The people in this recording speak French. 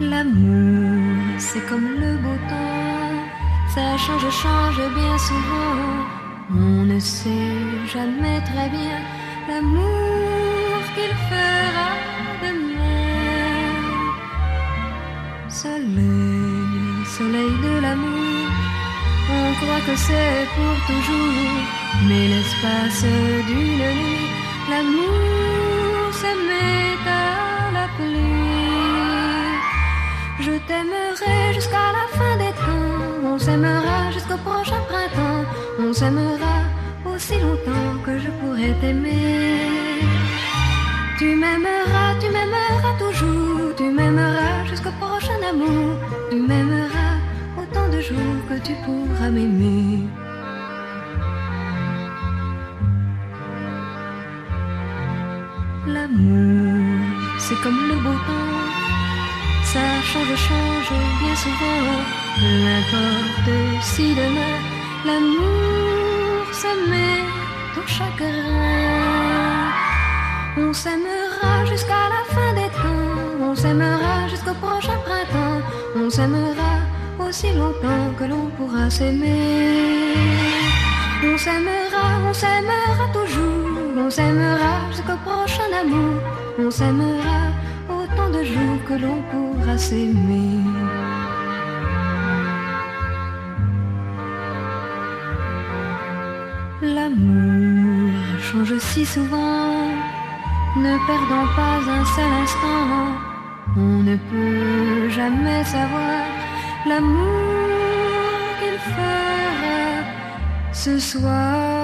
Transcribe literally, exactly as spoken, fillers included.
L'amour, c'est comme le beau temps, ça change, change bien souvent. On ne sait jamais très bien l'amour qu'il fera demain. Soleil, soleil de l'amour, on croit que c'est pour toujours, mais l'espace d'une nuit, l'amour se met à la pluie. Je t'aimerai jusqu'à la fin des temps, on s'aimera jusqu'au prochain printemps, on s'aimera aussi longtemps que je pourrai t'aimer. Tu m'aimeras, tu m'aimeras toujours, tu m'aimeras jusqu'au prochain amour, tu m'aimeras autant de jours que tu pourras m'aimer. L'amour, c'est comme le beau temps, ça change, change bien souvent. Peu importe si demain l'amour se met au chagrin. On s'aimera jusqu'à la fin des temps, on s'aimera jusqu'au prochain printemps, on s'aimera aussi longtemps que l'on pourra s'aimer. On s'aimera, on s'aimera toujours, on s'aimera jusqu'au prochain amour, on s'aimera autant de jours que l'on pourra s'aimer. L'amour change si souvent, ne perdons pas un seul instant. On ne peut jamais savoir l'amour qu'il fera ce soir.